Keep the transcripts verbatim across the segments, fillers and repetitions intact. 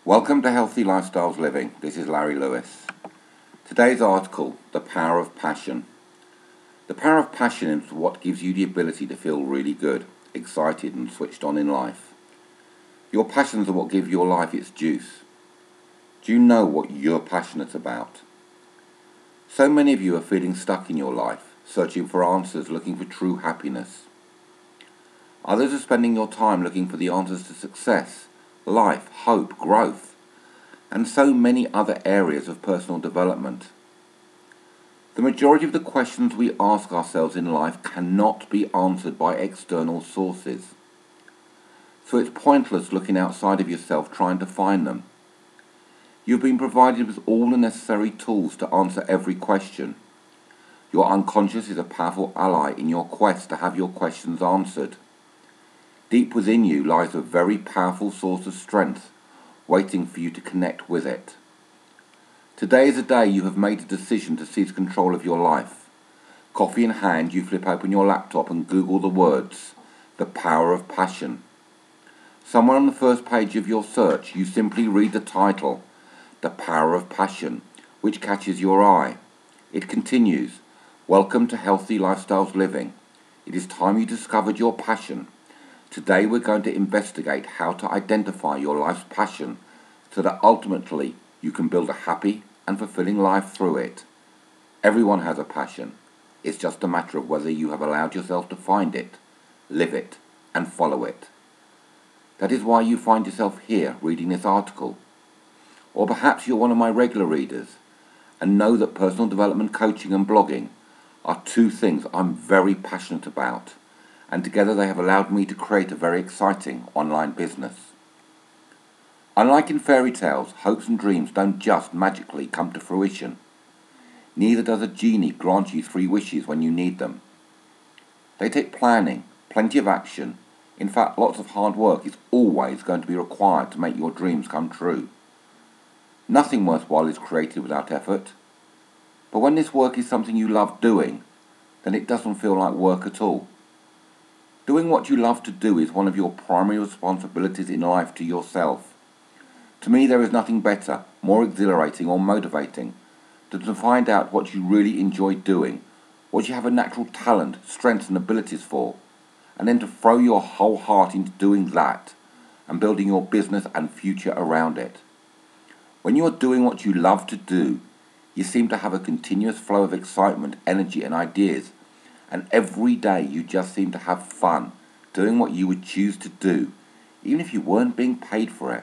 Welcome to Healthy Lifestyles Living. This is Larry Lewis. Today's article, The Power of Passion. The power of passion is what gives you the ability to feel really good, excited and switched on in life. Your passions are what give your life its juice. Do you know what you're passionate about? So many of you are feeling stuck in your life, searching for answers, looking for true happiness. Others are spending your time looking for the answers to success, life, hope, growth, and so many other areas of personal development. The majority of the questions we ask ourselves in life cannot be answered by external sources. So it's pointless looking outside of yourself trying to find them. You've been provided with all the necessary tools to answer every question. Your unconscious is a powerful ally in your quest to have your questions answered. Deep within you lies a very powerful source of strength, waiting for you to connect with it. Today is a day you have made a decision to seize control of your life. Coffee in hand, you flip open your laptop and Google the words, The Power of Passion. Somewhere on the first page of your search, you simply read the title, The Power of Passion, which catches your eye. It continues, Welcome to Healthy Lifestyles Living. It is time you discovered your passion. Today we're going to investigate how to identify your life's passion so that ultimately you can build a happy and fulfilling life through it. Everyone has a passion. It's just a matter of whether you have allowed yourself to find it, live it, and follow it. That is why you find yourself here reading this article. Or perhaps you're one of my regular readers and know that personal development coaching and blogging are two things I'm very passionate about. And together they have allowed me to create a very exciting online business. Unlike in fairy tales, hopes and dreams don't just magically come to fruition. Neither does a genie grant you three wishes when you need them. They take planning, plenty of action. In fact, lots of hard work is always going to be required to make your dreams come true. Nothing worthwhile is created without effort. But when this work is something you love doing, then it doesn't feel like work at all. Doing what you love to do is one of your primary responsibilities in life to yourself. To me, there is nothing better, more exhilarating or motivating than to find out what you really enjoy doing, what you have a natural talent, strengths and abilities for, and then to throw your whole heart into doing that and building your business and future around it. When you are doing what you love to do, you seem to have a continuous flow of excitement, energy and ideas. And every day you just seem to have fun doing what you would choose to do, even if you weren't being paid for it.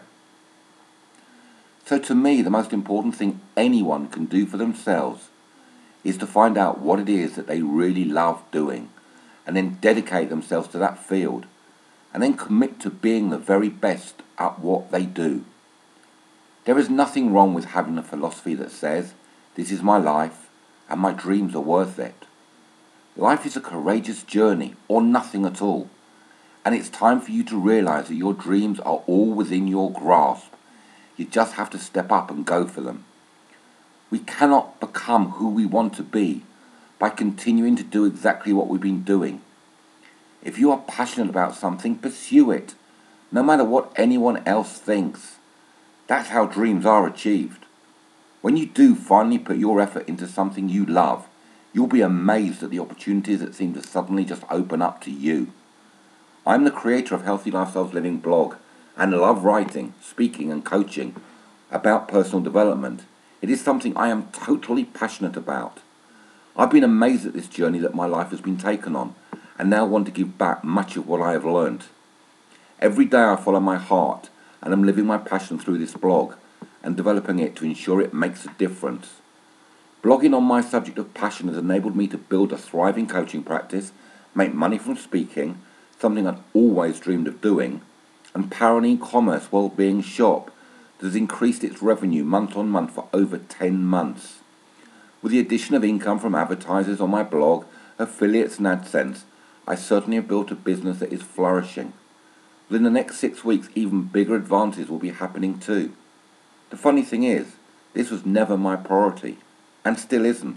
So to me, the most important thing anyone can do for themselves is to find out what it is that they really love doing, and then dedicate themselves to that field, and then commit to being the very best at what they do. There is nothing wrong with having a philosophy that says, this is my life, and my dreams are worth it. Life is a courageous journey, or nothing at all. And it's time for you to realize that your dreams are all within your grasp. You just have to step up and go for them. We cannot become who we want to be by continuing to do exactly what we've been doing. If you are passionate about something, pursue it, no matter what anyone else thinks. That's how dreams are achieved. When you do finally put your effort into something you love, you'll be amazed at the opportunities that seem to suddenly just open up to you. I'm the creator of Healthy Lifestyles Living blog and love writing, speaking and coaching about personal development. It is something I am totally passionate about. I've been amazed at this journey that my life has been taken on and now want to give back much of what I have learned. Every day I follow my heart and am living my passion through this blog and developing it to ensure it makes a difference. Blogging on my subject of passion has enabled me to build a thriving coaching practice, make money from speaking, something I'd always dreamed of doing, and power an e-commerce well-being shop that has increased its revenue month on month for over ten months. With the addition of income from advertisers on my blog, affiliates and AdSense, I certainly have built a business that is flourishing. Within the next six weeks, even bigger advances will be happening too. The funny thing is, this was never my priority. And still isn't.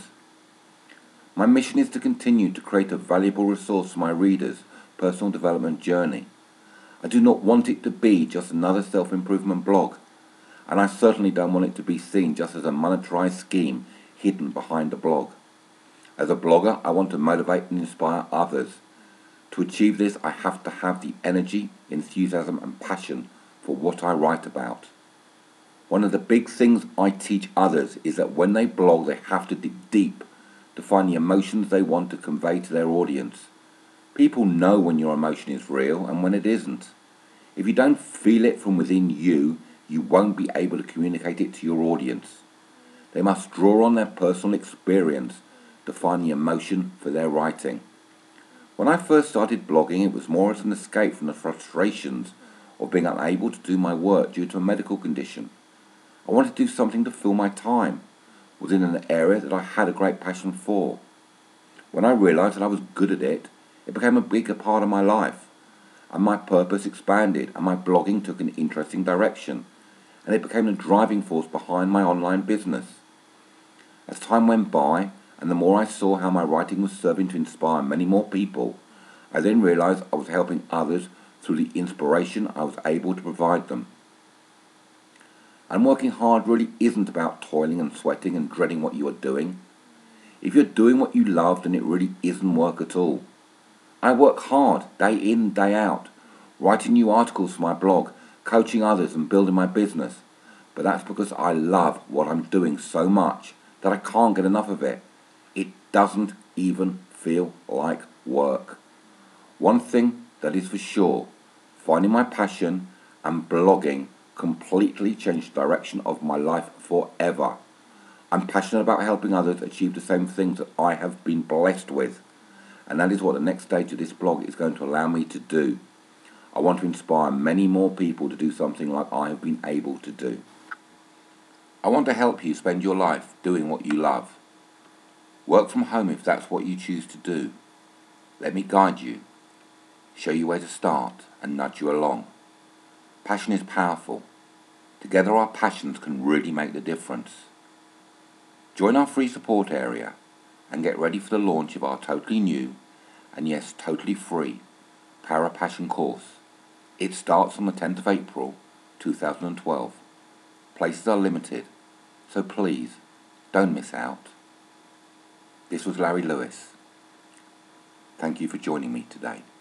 My mission is to continue to create a valuable resource for my readers' personal development journey. I do not want it to be just another self-improvement blog. and I certainly don't want it to be seen just as a monetarized scheme hidden behind a blog. As a blogger, I want to motivate and inspire others. To achieve this, I have to have the energy, enthusiasm and passion for what I write about. One of the big things I teach others is that when they blog, they have to dig deep to find the emotions they want to convey to their audience. People know when your emotion is real and when it isn't. If you don't feel it from within you, you won't be able to communicate it to your audience. They must draw on their personal experience to find the emotion for their writing. When I first started blogging, it was more as an escape from the frustrations of being unable to do my work due to a medical condition. I wanted to do something to fill my time within an area that I had a great passion for. When I realised that I was good at it, it became a bigger part of my life, and my purpose expanded, and my blogging took an interesting direction, and it became the driving force behind my online business. As time went by, and the more I saw how my writing was serving to inspire many more people, I then realised I was helping others through the inspiration I was able to provide them. And working hard really isn't about toiling and sweating and dreading what you are doing. If you're doing what you love, then it really isn't work at all. I work hard, day in, day out, writing new articles for my blog, coaching others and building my business. But that's because I love what I'm doing so much that I can't get enough of it. It doesn't even feel like work. One thing that is for sure, finding my passion and blogging completely changed the direction of my life forever. I'm passionate about helping others achieve the same things that I have been blessed with, and that is what the next stage of this blog is going to allow me to do. I want to inspire many more people to do something like I have been able to do. I want to help you spend your life doing what you love. Work from home if that's what you choose to do. Let me guide you, show you where to start and nudge you along. Passion is powerful. Together our passions can really make the difference. Join our free support area and get ready for the launch of our totally new and yes, totally free Power of Passion course. It starts on the tenth of April two thousand twelve. Places are limited, so please don't miss out. This was Larry Lewis. Thank you for joining me today.